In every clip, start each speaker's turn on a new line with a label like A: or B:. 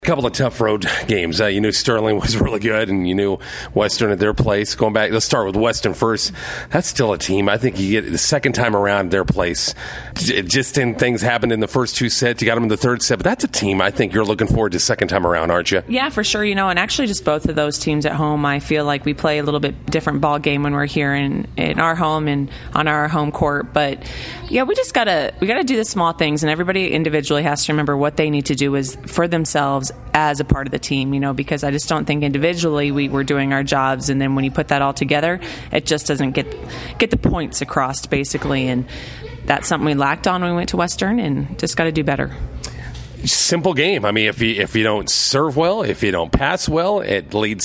A: A couple of tough road games. You knew Sterling was really good, and you knew Western at their place. Going back, let's start with Western first. That's still a team. I think you get the second time around their place. Just in things happened in the first two sets. You got them in the third set, but that's a team I think you're looking forward to second time around, aren't you?
B: Yeah, for sure. And actually just both of those teams at home, I feel like we play a little bit different ball game when we're here in our home and on our home court. But yeah, we gotta do the small things, and everybody individually has to remember what they need to do is for themselves as a part of the team, because I just don't think individually we're doing our jobs, and then when you put that all together, it just doesn't get the points across, basically, and that's something we lacked on when we went to Western, and just got to do better.
A: Simple game. I mean, if you don't serve well, if you don't pass well, it leads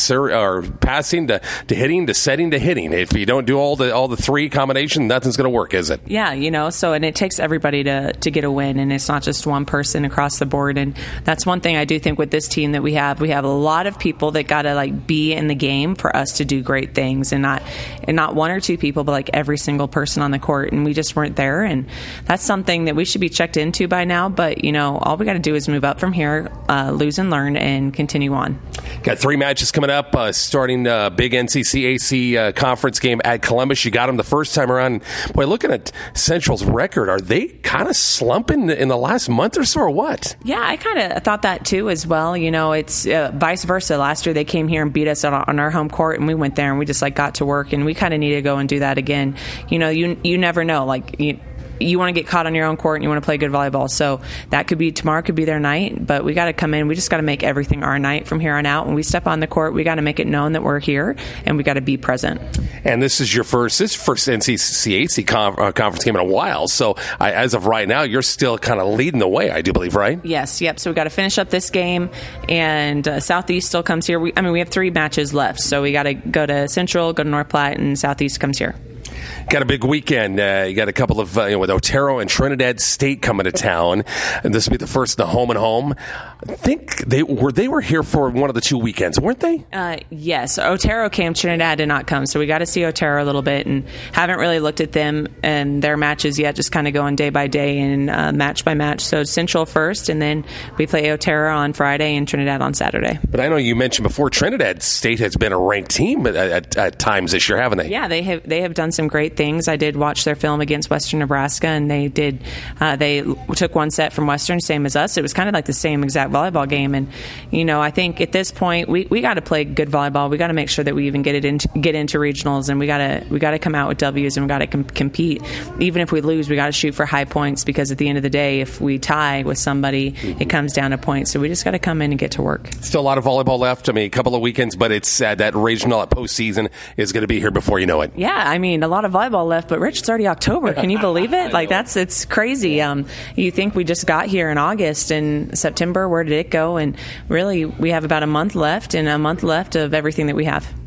A: to passing to hitting to setting to hitting. If you don't do all the three combination, nothing's going to work, is it?
B: Yeah, so and it takes everybody to get a win, and it's not just one person across the board. And that's one thing I do think with this team that we have a lot of people that got to be in the game for us to do great things, and not one or two people, but every single person on the court, and we just weren't there. And that's something that we should be checked into by now. But all we got to do is move up from here, lose and learn, and continue on.
A: Got three matches coming up, starting big NCCAC conference game at Columbus. You got them the first time around. Boy, looking at Central's record, are they kind of slumping in the last month or so, or what?
B: Yeah, I kind of thought that too as well. It's vice versa. Last year they came here and beat us on our home court, and we went there and we just got to work, and we kind of need to go and do that again. You never know. You want to get caught on your own court and you want to play good volleyball. So that could be tomorrow, could be their night, but we got to come in. We just got to make everything our night from here on out. When we step on the court, we got to make it known that we're here, and we got to be present. And
A: this is your first NCCAC conference game in a while. So as of right now, you're still kind of leading the way, I do believe, right?
B: Yes. Yep. So we got to finish up this game, and Southeast still comes here. We have three matches left. So we got to go to Central, go to North Platte, and Southeast comes here.
A: Got a big weekend. You got a couple of, with Otero and Trinidad State coming to town. And this will be the first in the home and home. I think they were here for one of the 2 weekends, weren't they?
B: Yes. Otero came. Trinidad did not come. So we got to see Otero a little bit, and haven't really looked at them and their matches yet, just kind of going day by day and match by match. So Central first, and then we play Otero on Friday and Trinidad on Saturday.
A: But I know you mentioned before Trinidad State has been a ranked team at times this year, haven't they?
B: Yeah, they have done some great things. I did watch their film against Western Nebraska, and they took one set from Western, same as us. It was kind of like the same exact volleyball game, and I think at this point we got to play good volleyball. We got to make sure that we even get into regionals, and we got to come out with W's, and we got to compete. Even if we lose, we got to shoot for high points, because at the end of the day, if we tie with somebody, it comes down to points. So we just got to come in and get to work.
A: Still a lot of volleyball left. I mean, a couple of weekends, but it's that regional, that postseason is going to be here before you know it.
B: Yeah, I mean, a lot of volleyball left, but Rich, it's already October. Can you believe it? It's crazy. You think we just got here in August, and September, where did it go? And really, we have about a month left, and a month left of everything that we have.